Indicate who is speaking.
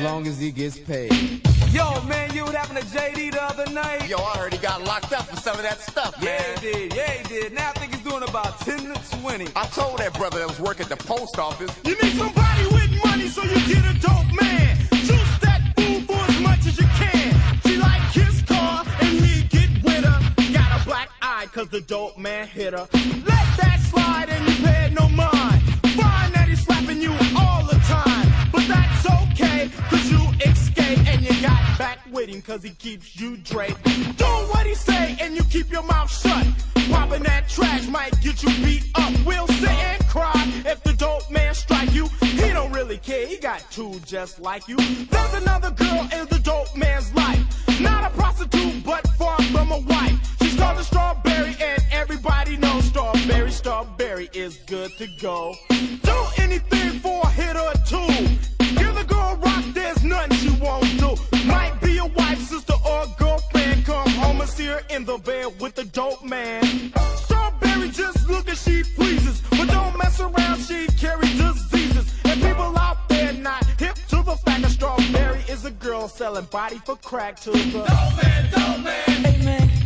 Speaker 1: long as he gets paid.
Speaker 2: Yo, man, you what happened to JD the other night?
Speaker 3: Yo, I heard he got locked up for some of that stuff, man.
Speaker 2: Yeah, he did. Now I think he's doing about 10 to 20.
Speaker 3: I told that brother that was working at the post office.
Speaker 4: You need somebody with money so you get a dope man. Juice that fool for as much as you can. She like his car and he get with her. Got a black eye cause the dope man hit her. Let that slide and you pay no mind. Find that he's slapping you all the time. But that's okay cause you escape and you got back with him cause he keeps you draped. Do what he say and you keep your mouth shut. Popping that trash might get you beat up. We'll sit and cry if the dope man strike you. He don't really care, he got two just like you. There's another girl in the dope man's life. Not a prostitute, but far from a wife. She's called the Strawberry and everybody knows Strawberry is good to go. Do anything for a hit or two. Hear the girl rock, there's nothing she won't do. Might be a wife, sister, or girlfriend. Come home and see her in the bed with the dope man. Strawberry just look as she pleases, but don't mess around, she carries diseases. And people out there not hip to the fact that Strawberry is a girl selling body for crack to the
Speaker 2: Dope man,
Speaker 4: Hey man,